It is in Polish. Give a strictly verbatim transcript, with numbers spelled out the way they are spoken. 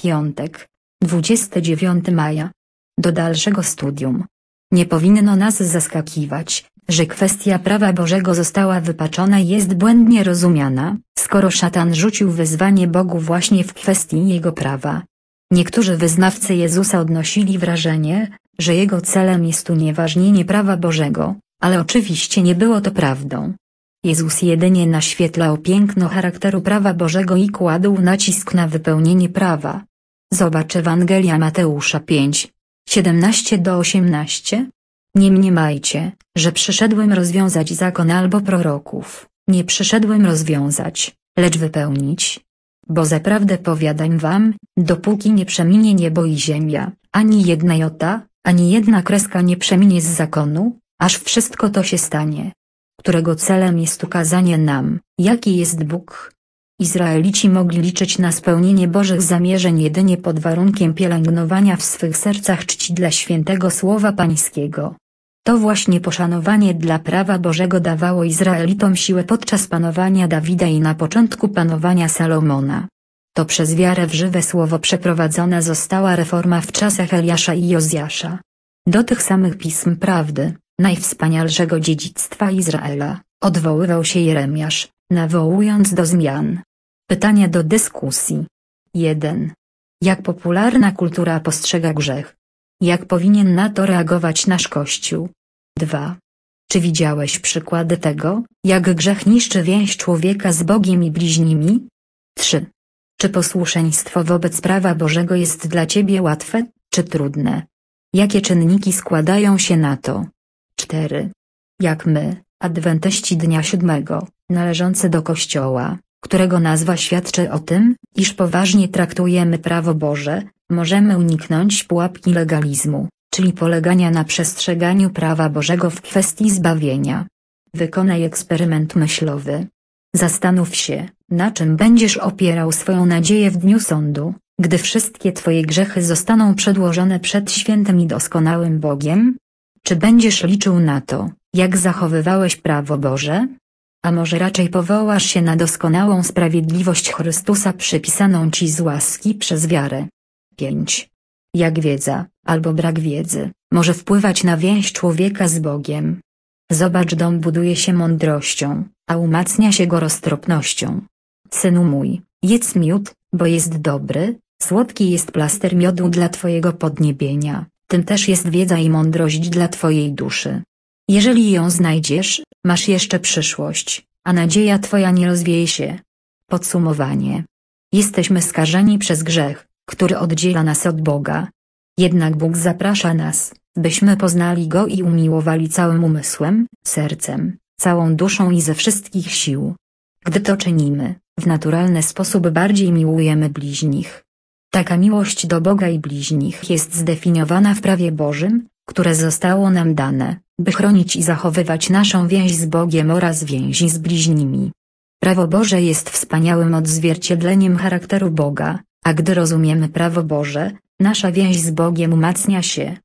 Piątek, dwudziestego dziewiątego maja. Do dalszego studium. Nie powinno nas zaskakiwać, że kwestia prawa Bożego została wypaczona i jest błędnie rozumiana, skoro szatan rzucił wyzwanie Bogu właśnie w kwestii Jego prawa. Niektórzy wyznawcy Jezusa odnosili wrażenie, że Jego celem jest unieważnienie prawa Bożego, ale oczywiście nie było to prawdą. Jezus jedynie naświetlał piękno charakteru prawa Bożego i kładł nacisk na wypełnienie prawa. Zobacz Ewangelia Mateusza pięć, siedemnaście do osiemnastu. Nie mniemajcie, że przyszedłem rozwiązać zakon albo proroków, nie przyszedłem rozwiązać, lecz wypełnić. Bo zaprawdę powiadam wam, dopóki nie przeminie niebo i ziemia, ani jedna jota, ani jedna kreska nie przeminie z zakonu, aż wszystko to się stanie, którego celem jest ukazanie nam, jaki jest Bóg. Izraelici mogli liczyć na spełnienie Bożych zamierzeń jedynie pod warunkiem pielęgnowania w swych sercach czci dla świętego słowa Pańskiego. To właśnie poszanowanie dla prawa Bożego dawało Izraelitom siłę podczas panowania Dawida i na początku panowania Salomona. To przez wiarę w żywe słowo przeprowadzona została reforma w czasach Eliasza i Jozjasza. Do tych samych pism prawdy, najwspanialszego dziedzictwa Izraela, odwoływał się Jeremiasz, nawołując do zmian. Pytania do dyskusji. jeden. Jak popularna kultura postrzega grzech? Jak powinien na to reagować nasz Kościół? dwa. Czy widziałeś przykłady tego, jak grzech niszczy więź człowieka z Bogiem i bliźnimi? trzy. Czy posłuszeństwo wobec prawa Bożego jest dla ciebie łatwe, czy trudne? Jakie czynniki składają się na to? cztery. Jak my, adwentyści dnia siódmego, należący do Kościoła, którego nazwa świadczy o tym, iż poważnie traktujemy prawo Boże, możemy uniknąć pułapki legalizmu, czyli polegania na przestrzeganiu prawa Bożego w kwestii zbawienia. Wykonaj eksperyment myślowy. Zastanów się, na czym będziesz opierał swoją nadzieję w dniu sądu, gdy wszystkie twoje grzechy zostaną przedłożone przed świętym i doskonałym Bogiem? Czy będziesz liczył na to, jak zachowywałeś prawo Boże? A może raczej powołasz się na doskonałą sprawiedliwość Chrystusa przypisaną ci z łaski przez wiarę? pięć. Jak wiedza, albo brak wiedzy, może wpływać na więź człowieka z Bogiem? Zobacz, dom buduje się mądrością, a umacnia się go roztropnością. Synu mój, jedz miód, bo jest dobry, słodki jest plaster miodu dla twojego podniebienia, tym też jest wiedza i mądrość dla twojej duszy. Jeżeli ją znajdziesz, masz jeszcze przyszłość, a nadzieja twoja nie rozwieje się. Podsumowanie. Jesteśmy skażeni przez grzech, który oddziela nas od Boga. Jednak Bóg zaprasza nas, byśmy poznali Go i umiłowali całym umysłem, sercem, całą duszą i ze wszystkich sił. Gdy to czynimy, w naturalny sposób bardziej miłujemy bliźnich. Taka miłość do Boga i bliźnich jest zdefiniowana w prawie Bożym, które zostało nam dane, by chronić i zachowywać naszą więź z Bogiem oraz więzi z bliźnimi. Prawo Boże jest wspaniałym odzwierciedleniem charakteru Boga, a gdy rozumiemy prawo Boże, nasza więź z Bogiem umacnia się,